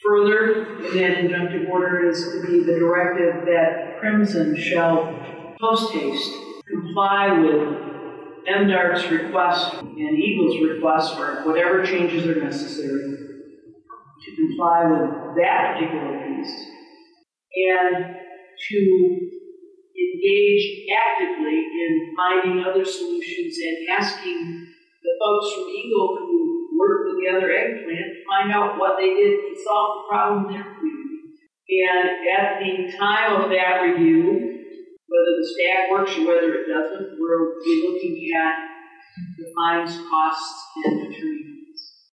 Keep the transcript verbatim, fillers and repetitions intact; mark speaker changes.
Speaker 1: Further, in that injunctive order is to be the directive that Crimson shall post-haste comply with M DART's request and Eagle's request for whatever changes are necessary to comply with that particular piece, and to engage actively in finding other solutions and asking the folks from Eagle who work with the other egg plant to find out what they did to solve the problem in their community. And at the time of that review, whether the stack works or whether it doesn't, we'll be looking at the fines, costs, and attorney